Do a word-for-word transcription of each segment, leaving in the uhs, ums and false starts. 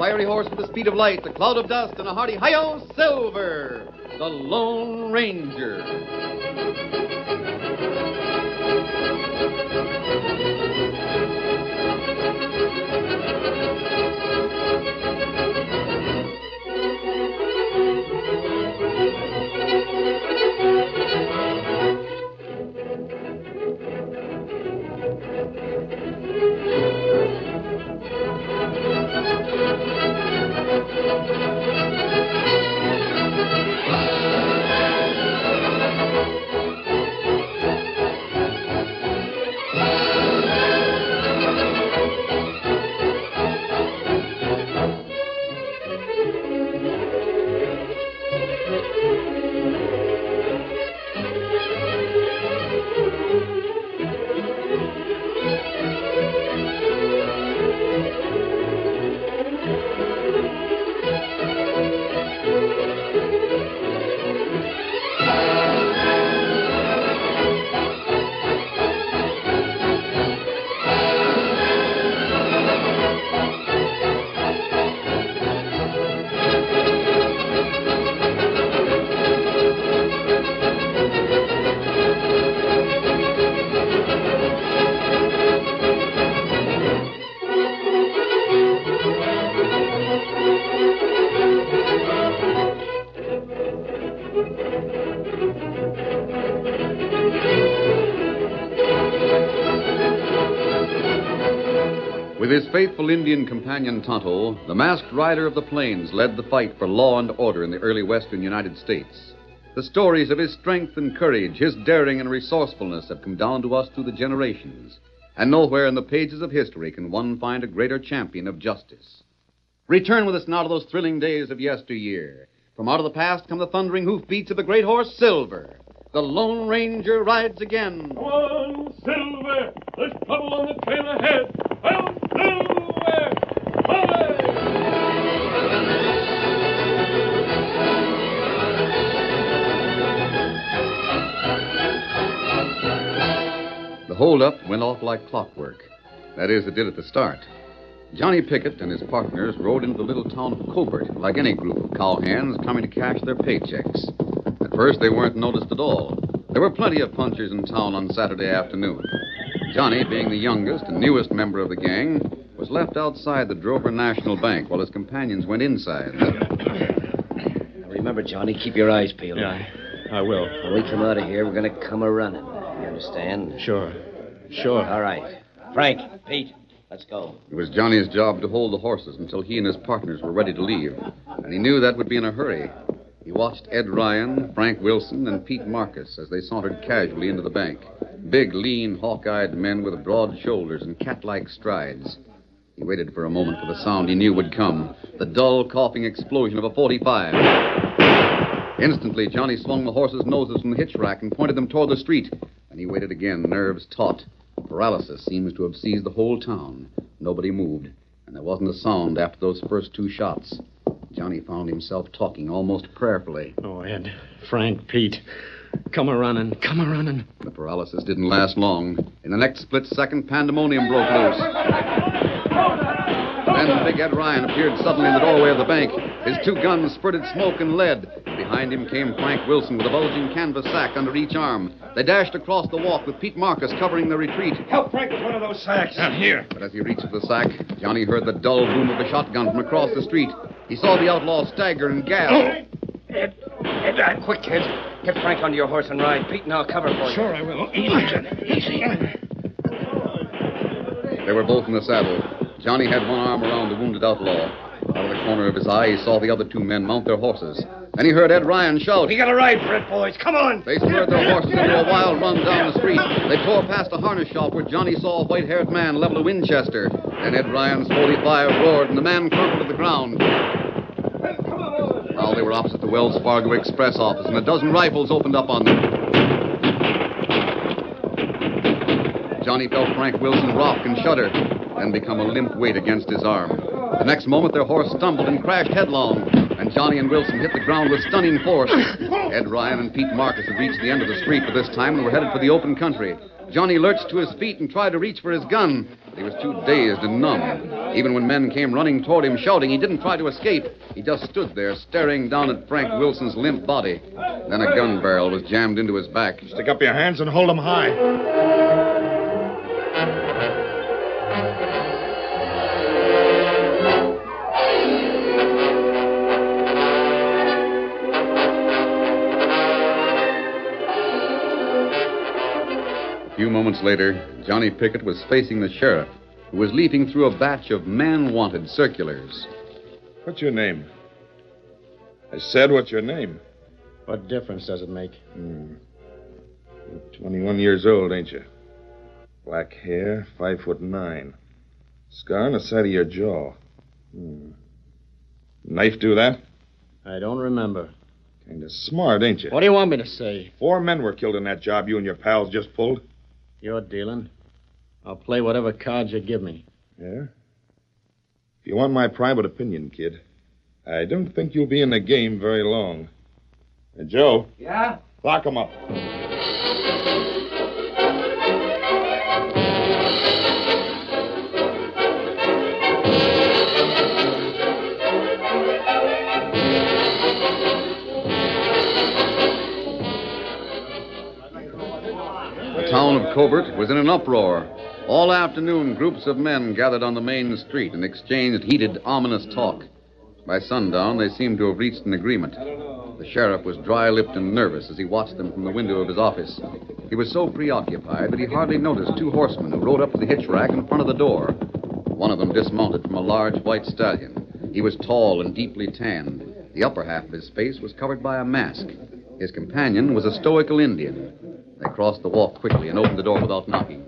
fiery horse with the speed of light, a cloud of dust, and a hearty hi-yo, Silver, the Lone Ranger. With his faithful Indian companion Tonto, the masked rider of the plains led the fight for law and order in the early western United States. The stories of his strength and courage, his daring and resourcefulness have come down to us through the generations. And nowhere in the pages of history can one find a greater champion of justice. Return with us now to those thrilling days of yesteryear. From out of the past come the thundering hoofbeats of the great horse Silver. The Lone Ranger rides again. Come on, Silver! There's trouble on the trail ahead! Well, Silver! Away! The holdup went off like clockwork. That is, it did at the start. Johnny Pickett and his partners rode into the little town of Covert like any group of cowhands coming to cash their paychecks. At first, they weren't noticed at all. There were plenty of punchers in town on Saturday afternoon. Johnny, being the youngest and newest member of the gang, was left outside the Drover National Bank while his companions went inside. Now remember, Johnny, keep your eyes peeled. Yeah, I will. When we come out of here, we're going to come a-running. You understand? Sure. Sure. All right. Frank, Pete, let's go. It was Johnny's job to hold the horses until he and his partners were ready to leave, and he knew that would be in a hurry. He watched Ed Ryan, Frank Wilson, and Pete Marcus as they sauntered casually into the bank. Big, lean, hawk-eyed men with broad shoulders and cat-like strides. He waited for a moment for the sound he knew would come, the dull, coughing explosion of a forty-five. Instantly, Johnny swung the horses' noses from the hitch rack and pointed them toward the street. And he waited again, nerves taut. Paralysis seems to have seized the whole town. Nobody moved, and there wasn't a sound after those first two shots. Johnny found himself talking almost prayerfully. Oh, Ed, Frank, Pete, come a-running, come a-running. The paralysis didn't last long. In the next split second, pandemonium broke loose. Then big Ed Ryan appeared suddenly in the doorway of the bank. His two guns spurted smoke and lead. Behind him came Frank Wilson with a bulging canvas sack under each arm. They dashed across the walk with Pete Marcus covering their retreat. Help Frank with one of those sacks. I'm here. But as he reached for the sack, Johnny heard the dull boom of a shotgun from across the street. He saw the outlaw stagger and gasp. Oh. Ed, Ed, uh, quick, kid. Get Frank onto your horse and ride. Pete and I'll cover for you. Sure I will. Easy, Johnny. Easy. They were both in the saddle. Johnny had one arm around the wounded outlaw. Out of the corner of his eye, he saw the other two men mount their horses. Then he heard Ed Ryan shout. We got a ride for it, boys. Come on. They spurred their horses into a wild run down the street. They tore past a harness shop where Johnny saw a white-haired man level a Winchester. Then Ed Ryan's forty-five roared, and the man crumpled to the ground. Now they were opposite the Wells Fargo Express office, and a dozen rifles opened up on them. Johnny felt Frank Wilson rock and shudder, then become a limp weight against his arm. The next moment, their horse stumbled and crashed headlong, and Johnny and Wilson hit the ground with stunning force. Ed Ryan and Pete Marcus had reached the end of the street by this time and were headed for the open country. Johnny lurched to his feet and tried to reach for his gun. He was too dazed and numb. Even when men came running toward him, shouting, he didn't try to escape. He just stood there, staring down at Frank Wilson's limp body. Then a gun barrel was jammed into his back. Stick up your hands and hold them high. A few moments later, Johnny Pickett was facing the sheriff, who was leafing through a batch of man-wanted circulars. What's your name? I said, what's your name? What difference does it make? Hmm. You're twenty-one years old, ain't you? Black hair, five foot nine. Scar on the side of your jaw. Hmm. Knife do that? I don't remember. Kind of smart, ain't you? What do you want me to say? Four men were killed in that job you and your pals just pulled. You're dealing. I'll play whatever cards you give me. Yeah? If you want my private opinion, kid, I don't think you'll be in the game very long. And Joe. Yeah? Lock him up. The town of Covert was in an uproar. All afternoon, groups of men gathered on the main street and exchanged heated, ominous talk. By sundown, they seemed to have reached an agreement. The sheriff was dry-lipped and nervous as he watched them from the window of his office. He was so preoccupied that he hardly noticed two horsemen who rode up to the hitch rack in front of the door. One of them dismounted from a large white stallion. He was tall and deeply tanned. The upper half of his face was covered by a mask. His companion was a stoical Indian. They crossed the walk quickly and opened the door without knocking.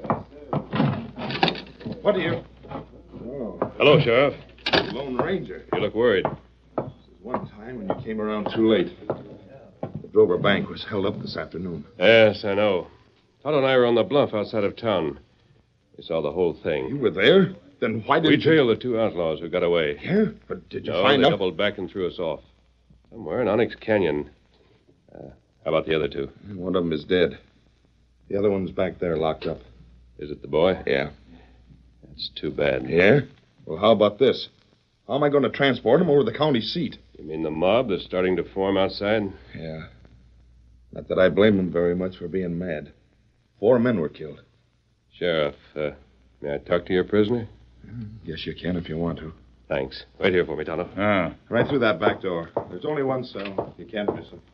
What are you? Oh, Hello, Sheriff. Lone Ranger. You look worried. This is one time when you came around too late. The Drover Bank was held up this afternoon. Yes, I know. Todd and I were on the bluff outside of town. We saw the whole thing. You were there? Then why didn't We you... trailed the two outlaws who got away. Yeah? But did you No, find they out? doubled back and threw us off. Somewhere in Onyx Canyon. Uh, how about the other two? One of them is dead. The other one's back there locked up. Is it the boy? Yeah. That's too bad. Yeah? Well, how about this? How am I going to transport him over to the county seat? You mean the mob that's starting to form outside? Yeah. Not that I blame them very much for being mad. Four men were killed. Sheriff, uh, may I talk to your prisoner? Yes, you can if you want to. Thanks. Wait here for me, Tonto. Ah. Right through that back door. There's only one cell. You can't miss him.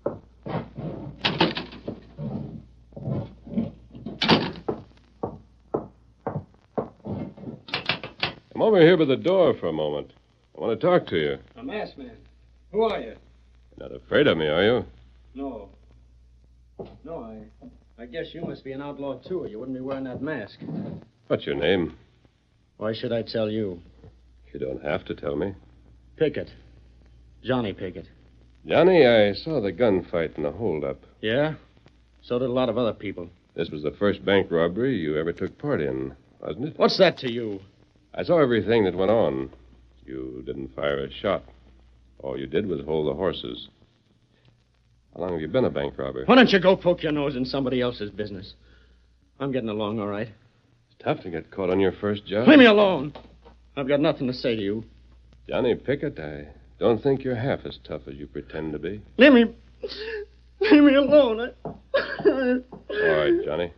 Come over here by the door for a moment. I want to talk to you. A masked man. Who are you? You're not afraid of me, are you? No. No, I I guess you must be an outlaw, too, or you wouldn't be wearing that mask. What's your name? Why should I tell you? You don't have to tell me. Pickett. Johnny Pickett. Johnny, I saw the gunfight in the holdup. Yeah? So did a lot of other people. This was the first bank robbery you ever took part in, wasn't it? What's that to you? I saw everything that went on. You didn't fire a shot. All you did was hold the horses. How long have you been a bank robber? Why don't you go poke your nose in somebody else's business? I'm getting along all right. It's tough to get caught on your first job. Leave me alone. I've got nothing to say to you. Johnny Pickett, I don't think you're half as tough as you pretend to be. Leave me... Leave me alone. I... All right, Johnny.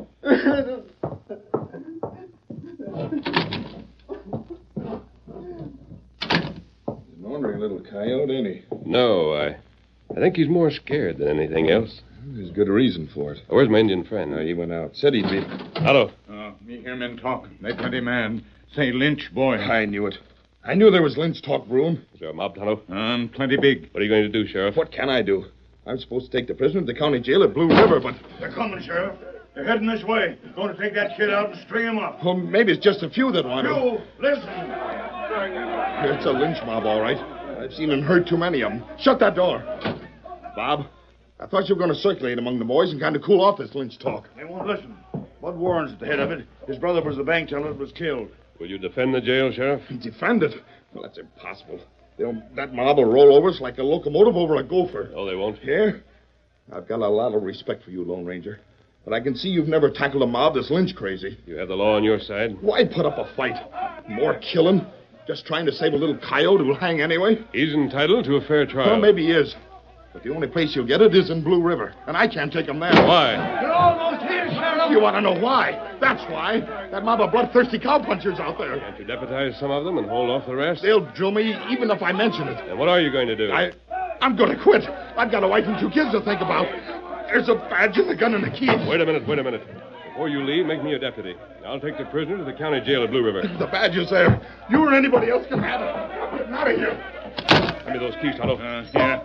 An ornery little coyote, ain't he? No, I... I think he's more scared than anything else. There's good reason for it. Where's my Indian friend? No, he went out. Said he'd be... Hello. Uh, me hear men talk. They plenty man. Say Lynch, boy. I knew it. I knew there was Lynch talk brewing. Is there a mob, Tonto? Um, plenty big. What are you going to do, Sheriff? What can I do? I'm supposed to take the prisoner to the county jail at Blue River, but... They're coming, Sheriff. They're heading this way. Going to take that kid out and string him up. Well, maybe it's just a few that want to. You, listen. It's a lynch mob, all right. I've seen and heard too many of them. Shut that door. Bob, I thought you were going to circulate among the boys and kind of cool off this lynch talk. They won't listen. Bud Warren's at the head of it. His brother was the bank teller that was killed. Will you defend the jail, Sheriff? Defend it? Well, that's impossible. They'll, that mob will roll over us like a locomotive over a gopher. No, they won't. Yeah? I've got a lot of respect for you, Lone Ranger. But I can see you've never tackled a mob that's lynch crazy. You have the law on your side. Why put up a fight? More killing? Just trying to save a little coyote who'll hang anyway? He's entitled to a fair trial. Well, maybe he is. But the only place you'll get it is in Blue River, and I can't take him there. Why? You're almost here, Sheriff. You want to know why? That's why. That mob of bloodthirsty cowpunchers out there. Can't you deputize some of them and hold off the rest? They'll drill me even if I mention it. And what are you going to do? I, I'm going to quit. I've got a wife and two kids to think about. There's a badge and the gun and the keys. Wait a minute, wait a minute. Before you leave, make me a deputy. I'll take the prisoner to the county jail at Blue River. The badge is there. You or anybody else can have it. I'm getting out of here. Give me those keys, Tonto. Uh, yeah.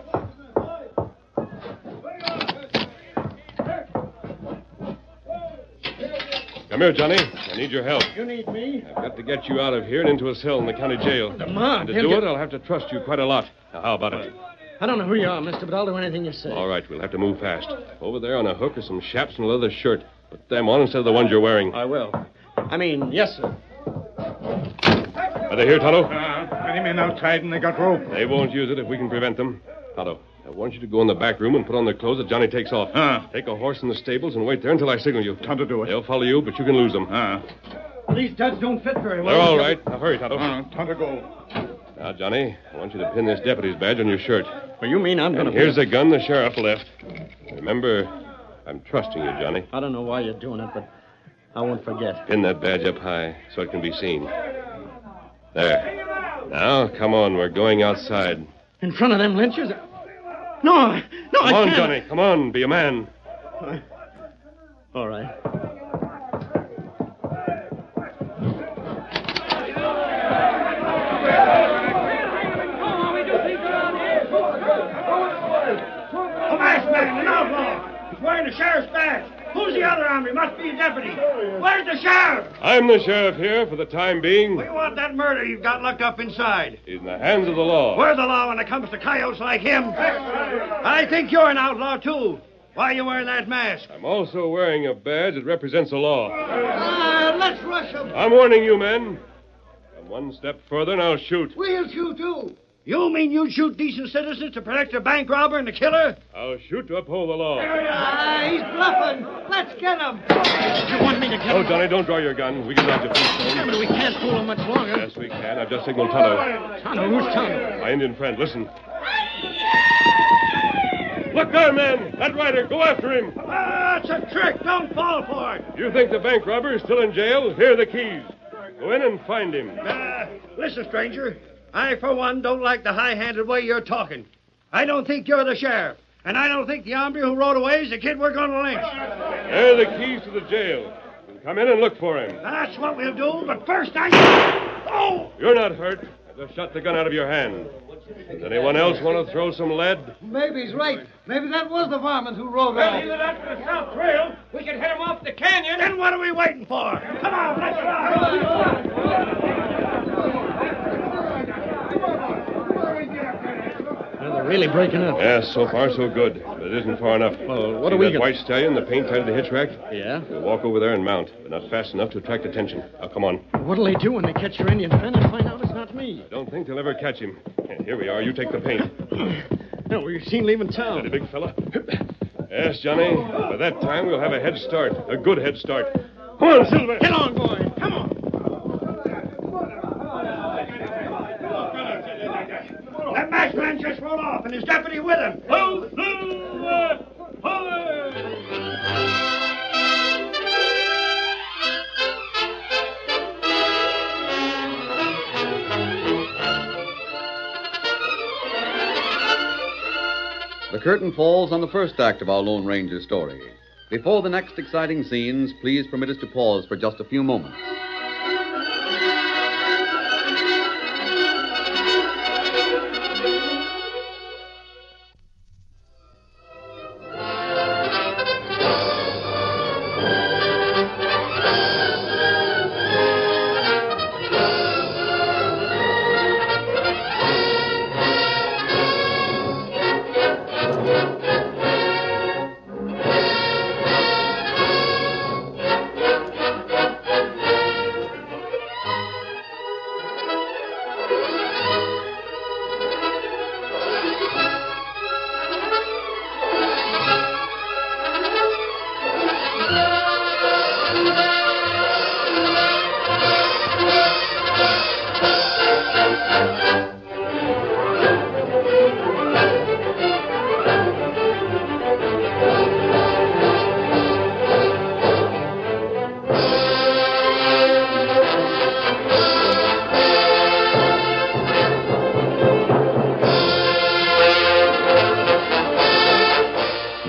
Come here, Johnny. I need your help. You need me? I've got to get you out of here and into a cell in the county jail. The mob. And to He'll do get- it, I'll have to trust you quite a lot. Now, how about it? I don't know who you are, mister, but I'll do anything you say. All right, we'll have to move fast. Over there on a hook are some chaps in a leather shirt. Put them on instead of the ones you're wearing. I will. I mean, yes, sir. Are they here, Tonto? Uh, many men outside and they got rope. They won't use it if we can prevent them. Tonto, I want you to go in the back room and put on the clothes that Johnny takes off. Uh. Take a horse in the stables and wait there until I signal you. Time to do it. They'll follow you, but you can lose them. Uh, These duds don't fit very well. They're all right. Now hurry, Tonto. uh, time to go. Now, Johnny, I want you to pin this deputy's badge on your shirt. Well, you mean I'm going And to... here's the gun the sheriff left. Remember, I'm trusting you, Johnny. I don't know why you're doing it, but I won't forget. Pin that badge up high so it can be seen. There. Now, come on. We're going outside. In front of them lynchers? No, no, I Come on, can't. Johnny. Come on. Be a man. All right. A masked man, an outlaw. He's wearing the sheriff's badge. Who's the other army? Must be a deputy. Where's the sheriff? I'm the sheriff here for the time being. We want that murder you've got locked up inside. He's in the hands of the law. We're the law when it comes to coyotes like him. I think you're an outlaw, too. Why are you wearing that mask? I'm also wearing a badge that represents the law. Uh, let's rush him. I'm warning you, men. Come one step further and I'll shoot. We'll shoot, too. You mean you'd shoot decent citizens to protect a bank robber and a killer? I'll shoot to uphold the law. Ah, he's bluffing. Let's get him. You want me to get Oh, him? Johnny, don't draw your gun. We can dodge a Yeah, few but we can't fool him much longer. Yes, we can. I've just signaled Tonto. Tonto, who's Tonto? My Indian friend, listen. Look there, men! That rider, go after him! Ah, it's a trick. Don't fall for it. You think the bank robber is still in jail? Here are the keys. Go in and find him. Uh, listen, stranger. I, for one, don't like the high-handed way you're talking. I don't think you're the sheriff. And I don't think the hombre who rode away is the kid we're going to lynch. There are the keys to the jail. You can come in and look for him. That's what we'll do, but first I... Oh! You're not hurt. I just shot the gun out of your hand. Does anyone else want to throw some lead? Maybe he's right. Maybe that was the varmint who rode off. Either that's the South Trail. We can hit him off the canyon. Then what are we waiting for? Come on, let's ride. Well, they're really breaking up. Yes, so far so good. But it isn't far enough. Well, what See are we that gonna- white stallion, the paint tied to the hitch rack? Yeah? We'll walk over there and mount, but not fast enough to attract attention. Now, come on. What'll they do when they catch your Indian friend and find out it's not me? I don't think they'll ever catch him. Here we are. You take the paint. No, we've seen leaving town. Steady, big fella. Yes, Johnny. By that time, we'll have a head start. A good head start. Come on, Silver. Get on, boy. Come on. That masked man just rode off, and his deputy with him. Ho, Silver! The curtain falls on the first act of our Lone Ranger story. Before the next exciting scenes, please permit us to pause for just a few moments.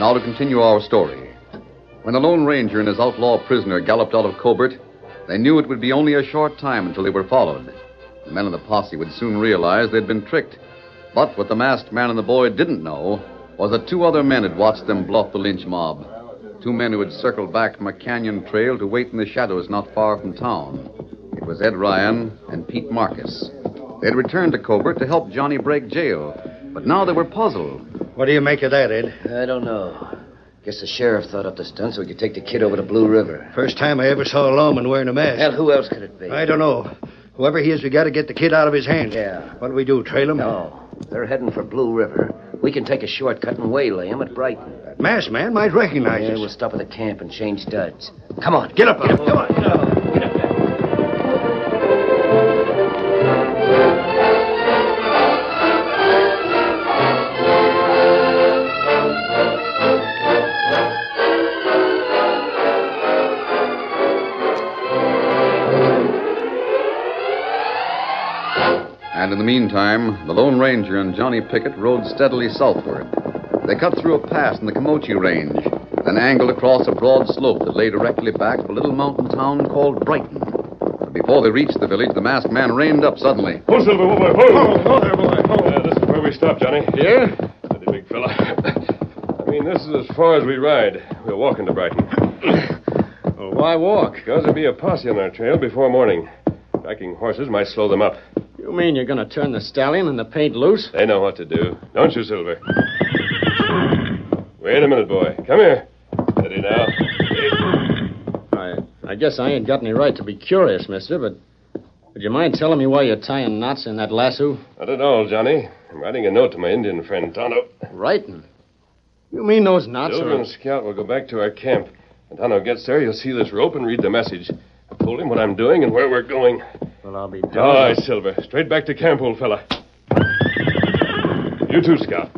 now to continue our story. When the Lone Ranger and his outlaw prisoner galloped out of Cobert, they knew it would be only a short time until they were followed. The men of the posse would soon realize they'd been tricked. But what the masked man and the boy didn't know was that two other men had watched them bluff the lynch mob. Two men who had circled back from a canyon trail to wait in the shadows not far from town. It was Ed Ryan and Pete Marcus. They'd returned to Cobert to help Johnny break jail, but now they were puzzled. What do you make of that, Ed? I don't know. Guess the sheriff thought up the stunt so we could take the kid over to Blue River. First time I ever saw a lawman wearing a mask. Hell, who else could it be? I don't know. Whoever he is, we got to get the kid out of his hands. Yeah. What do we do, trail him? No. They're heading for Blue River. We can take a shortcut and waylay him at Brighton. That masked man might recognize Yeah, us. we'll stop at the camp and change duds. Come on. Get up, Get up. Come on. Get up. Get up there. And in the meantime, the Lone Ranger and Johnny Pickett rode steadily southward. They cut through a pass in the Comanche Range, then angled across a broad slope that lay directly back of a little mountain town called Brighton. But before they reached the village, the masked man reined up suddenly. Ho, Silver, ho, boy, ho! Oh, oh there, boy. Oh. Uh, this is where we stop, Johnny. Yeah? Steady, big fella. I mean, this is as far as we ride. We're walking to Brighton. Well, why walk? Because there'll be a posse on our trail before morning. Tracking horses might slow them up. You mean you're going to turn the stallion and the paint loose? They know what to do. Don't you, Silver? Wait a minute, boy. Come here. Steady now. I, I guess I ain't got any right to be curious, mister, but would you mind telling me why you're tying knots in that lasso? Not at all, Johnny. I'm writing a note to my Indian friend, Tonto. Writing? You mean those knots Silver are... and Scout will go back to our camp. When Tonto gets there, you'll see this rope and read the message. I've told him what I'm doing and where we're going. Well, I'll be doing All right, Silver. Straight back to camp, old fella. You too, Scout.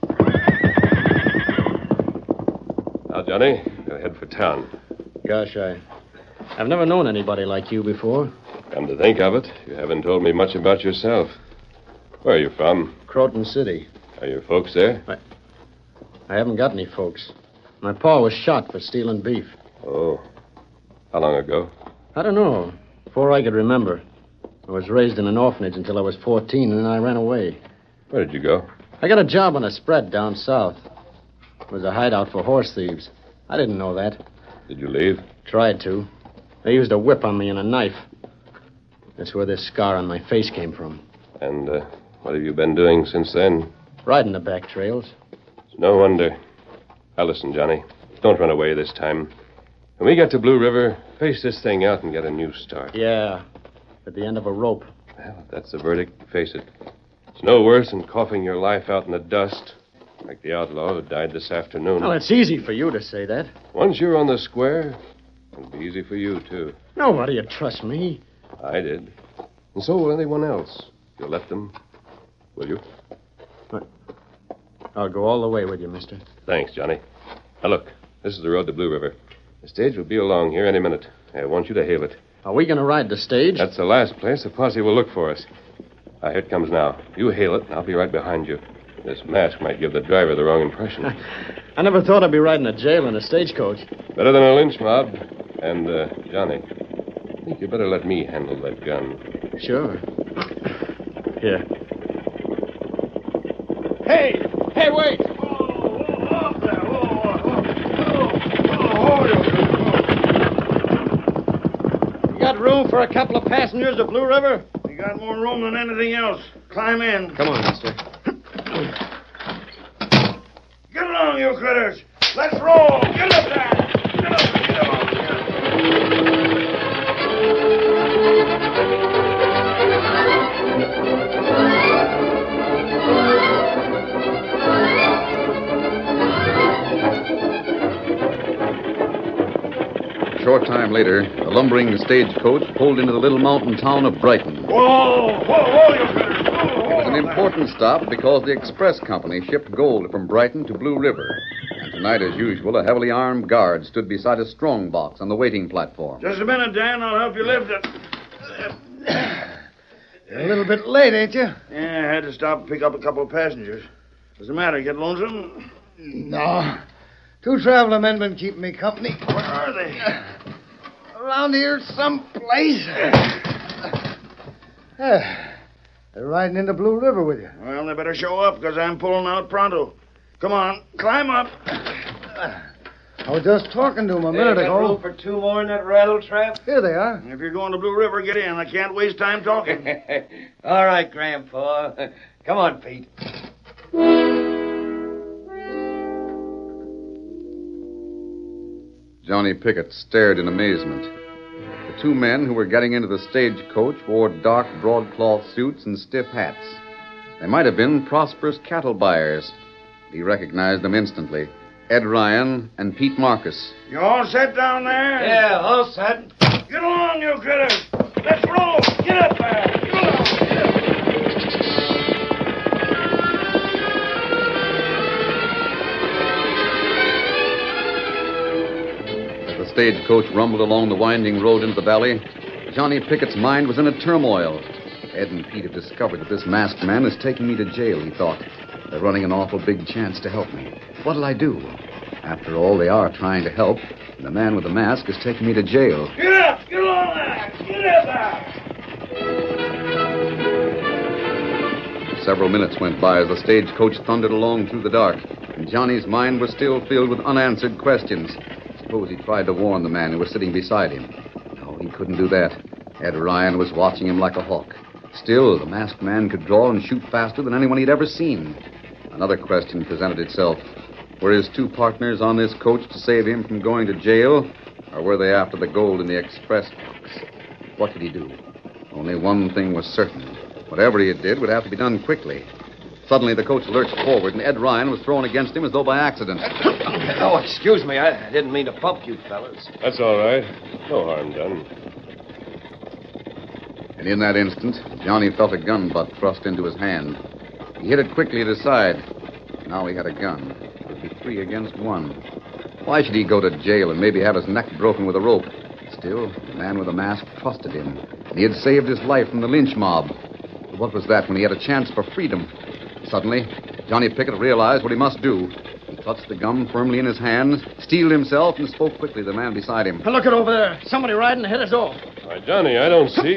Now, Johnny, we'll head for town. Gosh, I... I've never known anybody like you before. Come to think of it, you haven't told me much about yourself. Where are you from? Croton City. Are your folks there? I haven't got any folks. My pa was shot for stealing beef. Oh. How long ago? I don't know. Before I could remember. I was raised in an orphanage until I was fourteen, and then I ran away. Where did you go? I got a job on a spread down south. It was a hideout for horse thieves. I didn't know that. Did you leave? Tried to. They used a whip on me and a knife. That's where this scar on my face came from. And uh, what have you been doing since then? Riding the back trails. It's no wonder. Now listen, Johnny. Don't run away this time. When we get to Blue River, face this thing out and get a new start. Yeah. At the end of a rope. Well, if that's the verdict, face it. It's no worse than coughing your life out in the dust, like the outlaw who died this afternoon. Well, it's easy for you to say that. Once you're on the square, it'll be easy for you, too. Nobody would trust me. I did. And so will anyone else. You'll let them, will you? I'll go all the way with you, mister. Thanks, Johnny. Now, look, this is the road to Blue River. The stage will be along here any minute. I want you to hail it. Are we going to ride the stage? That's the last place the posse will look for us. Ah, here it comes now. You hail it, and I'll be right behind you. This mask might give the driver the wrong impression. I never thought I'd be riding a jail in a stagecoach. Better than a lynch mob. And, uh, Johnny, I think you better let me handle that gun. Sure. Here. Hey! Hey, wait! You got room for a couple of passengers at Blue River? We got more room than anything else. Climb in. Come on, mister. Get along, you critters. Let's roll. Get up there. Get up. Get up. A short time later, the lumbering stagecoach pulled into the little mountain town of Brighton. Whoa, whoa, whoa, you critters. Whoa, It was an important stop because the express company shipped gold from Brighton to Blue River. And tonight, as usual, a heavily armed guard stood beside a strong box on the waiting platform. Just a minute, Dan. I'll help you lift it. You're a little bit late, ain't you? Yeah, I had to stop and pick up a couple of passengers. What's the matter? Get lonesome? No. Two traveling men been keeping me company. Where are they? Around here someplace. Yeah. They're riding into Blue River with you. Well, they better show up, because I'm pulling out pronto. Come on, climb up. I was just talking to them a minute Hey, got ago. room for two more in that rattle trap? Here they are. If you're going to Blue River, get in. I can't waste time talking. All right, Grandpa. Come on, Pete. Johnny Pickett stared in amazement. The two men who were getting into the stagecoach wore dark broadcloth suits and stiff hats. They might have been prosperous cattle buyers. He recognized them instantly. Ed Ryan and Pete Marcus. You all set down there? Yeah, all set. Get along, you critters. Let's roll. Get up there. Get along. Get up. As the stagecoach rumbled along the winding road into the valley, Johnny Pickett's mind was in a turmoil. Ed and Pete have discovered that this masked man is taking me to jail, he thought. They're running an awful big chance to help me. What'll I do? After all, they are trying to help, and the man with the mask is taking me to jail. Get up. Get along there. Get up there. Several minutes went by as the stagecoach thundered along through the dark, and Johnny's mind was still filled with unanswered questions. Suppose he tried to warn the man who was sitting beside him. No, he couldn't do that. Ed Ryan was watching him like a hawk. Still, the masked man could draw and shoot faster than anyone he'd ever seen. Another question presented itself. Were his two partners on this coach to save him from going to jail, or were they after the gold in the express box? What could he do? Only one thing was certain. Whatever he did would have to be done quickly. Suddenly, the coach lurched forward, and Ed Ryan was thrown against him as though by accident. Oh, excuse me. I didn't mean to bump you fellas. That's all right. No harm done. And in that instant, Johnny felt a gun butt thrust into his hand. He hit it quickly at his side. Now he had a gun. It would be three against one. Why should he go to jail and maybe have his neck broken with a rope? Still, the man with the mask trusted him, and he had saved his life from the lynch mob. But what was that when he had a chance for freedom? Suddenly, Johnny Pickett realized what he must do. He clutched the gun firmly in his hand, steeled himself, and spoke quickly to the man beside him. Look at over there. Somebody riding ahead of us all. Why, Johnny, I don't see.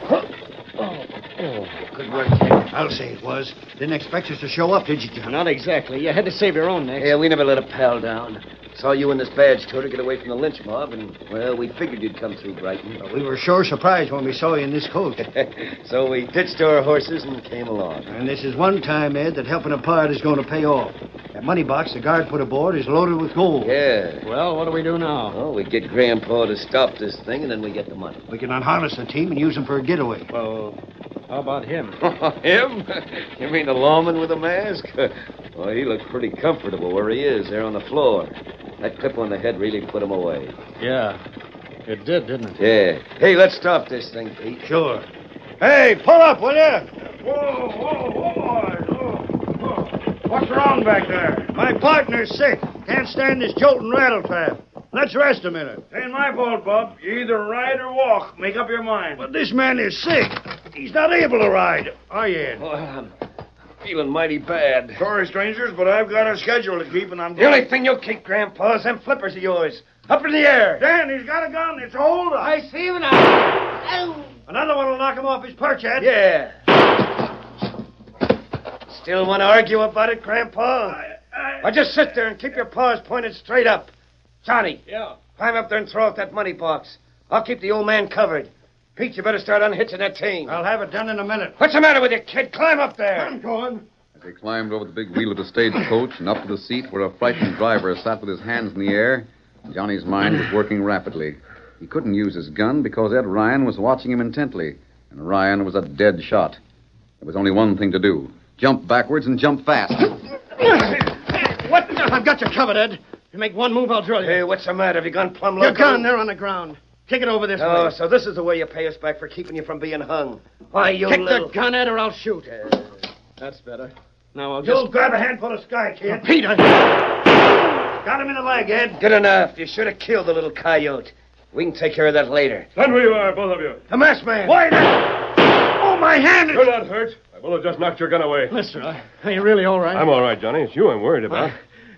Good work, kid. I'll say it was. Didn't expect us to show up, did you, John? Not exactly. You had to save your own neck. Yeah, we never let a pal down. Saw you and this badge toter get away from the lynch mob, and, well, we figured you'd come through Brighton. Well, we were sure surprised when we saw you in this coach. So we ditched our horses and came along. And this is one time, Ed, that helping a part is going to pay off. That money box the guard put aboard is loaded with gold. Yeah. Well, what do we do now? Well, we get Grandpa to stop this thing, and then we get the money. We can unharness the team and use them for a getaway. Well, how about him? Him? You mean the lawman with a mask? Well, he looked pretty comfortable where he is, there on the floor. That clip on the head really put him away. Yeah, it did, didn't it? Yeah. Hey, let's stop this thing, Pete. Sure. Hey, pull up, will you? Whoa, whoa, whoa, boys. Whoa, whoa. What's wrong back there? My partner's sick. Can't stand this jolting rattle trap. Let's rest a minute. Ain't my fault, Bob. You either ride or walk. Make up your mind. But this man is sick. He's not able to ride. Are you, Ed? Well, I'm feeling mighty bad. Sorry, strangers, but I've got a schedule to keep, and I'm... The only thing you'll keep, Grandpa, is them flippers of yours. Up in the air. Dan, he's got a gun. It's a hold-up. I see him now. Another one will knock him off his perch, Ed. Yeah. Still want to argue about it, Grandpa? I, I... Or just sit there and keep your paws pointed straight up. Johnny. Yeah. Climb up there and throw out that money box. I'll keep the old man covered. Pete, you better start unhitching that team. I'll have it done in a minute. What's the matter with you, kid? Climb up there. I'm going. As he climbed over the big wheel of the stagecoach and up to the seat where a frightened driver sat with his hands in the air, Johnny's mind was working rapidly. He couldn't use his gun because Ed Ryan was watching him intently, and Ryan was a dead shot. There was only one thing to do. Jump backwards and jump fast. What? I've got you covered, Ed. You make one move, I'll drill you. Hey, what's the matter? Have you gone plumb Your loco? gun, there on the ground. Kick it over this Oh, way. so this is the way you pay us back for keeping you from being hung. Why, you Kick little... the gun, Ed, or I'll shoot. Uh, that's better. Now I'll You'll just... grab a handful of sky, kid. Peter! Got him in the leg, Ed. Good enough. You should have killed the little coyote. We can take care of that later. Stand where you are, both of you. The masked man. Why not? Oh, my hand is... You're not hurt. My bullet just knocked your gun away. Mister, I, are you really all right? I'm all right, Johnny. It's you I'm worried about.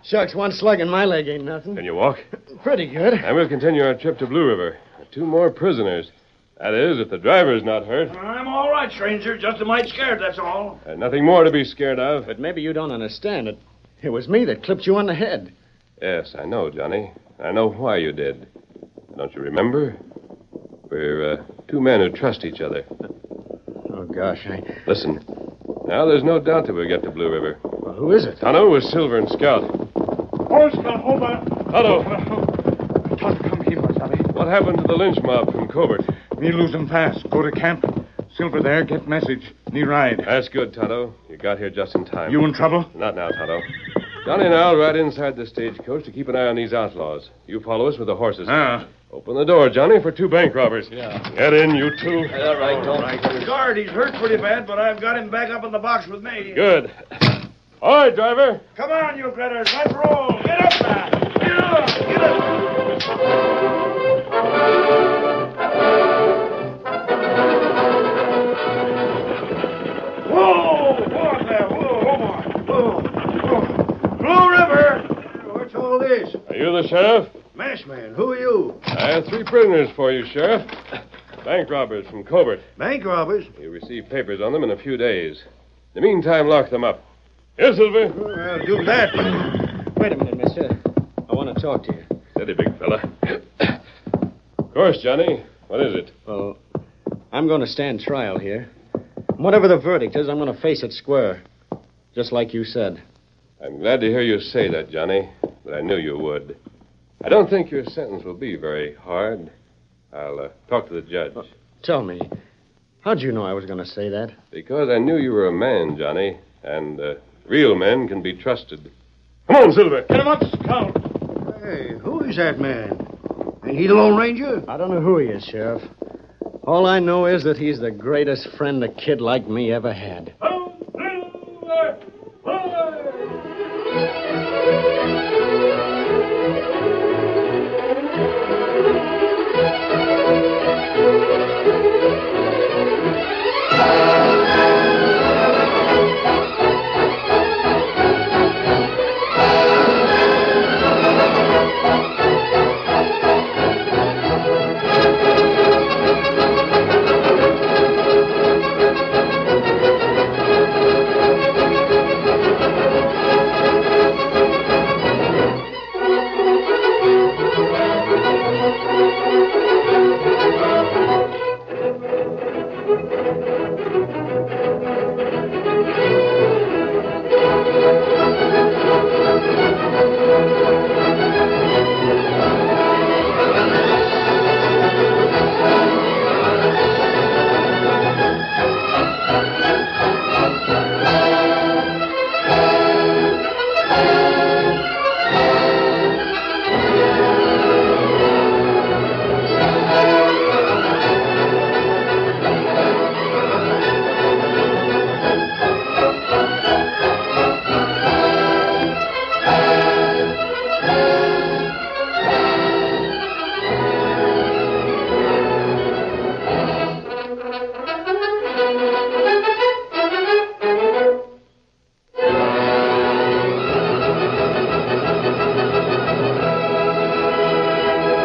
Shucks, one slug in my leg ain't nothing. Can you walk? Pretty good. And we'll continue our trip to Blue River. Two more prisoners. That is, if the driver's not hurt. I'm all right, stranger. Just a mite scared, that's all. And nothing more to be scared of. But maybe you don't understand it. It was me that clipped you on the head. Yes, I know, Johnny. I know why you did. Don't you remember? We're uh, two men who trust each other. Oh, gosh, I... Listen. Now, there's no doubt that we'll get to Blue River. Well, who is it? Tonto with Silver and Scout. Hold, Scout, hold on. Tonto, Tonto, come here, Wasabi. what happened to the lynch mob from Covert? Me lose him fast. Go to camp. Silver there, get message. Me ride. That's good, Tonto. You got here just in time. You in trouble? Not now, Tonto. Johnny and I'll ride inside the stagecoach to keep an eye on these outlaws. You follow us with the horses. Ah. Open the door, Johnny, for two bank robbers. Yeah. Get in, you two. All right, don't. The guard, he's hurt pretty bad, but I've got him back up in the box with me. Good. All right, driver. Come on, you critters. Let's roll. Get up now. Get up. Get up. Whoa! Whoa up there. Whoa, hold on. Whoa. Whoa. Blue River. What's all this? Are you the sheriff? Masked man, who are you? I have three prisoners for you, Sheriff. Bank robbers from Covert. Bank robbers? You'll receive papers on them in a few days. In the meantime, lock them up. Yes, Silver? Well, do that. Wait a minute, mister. I want to talk to you. Steady, big fella. Of course, Johnny. What is it? Well, I'm going to stand trial here. Whatever the verdict is, I'm going to face it square. Just like you said. I'm glad to hear you say that, Johnny, but I knew you would. I don't think your sentence will be very hard. I'll uh, talk to the judge. Uh, tell me, how'd you know I was going to say that? Because I knew you were a man, Johnny, and uh, real men can be trusted. Come on, Silver. Get him up, Scout. Hey, who is that man? Ain't he the Lone Ranger? I don't know who he is, Sheriff. All I know is that he's the greatest friend a kid like me ever had.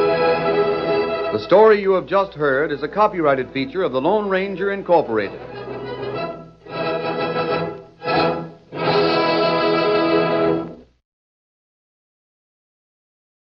The story you have just heard is a copyrighted feature of the Lone Ranger Incorporated.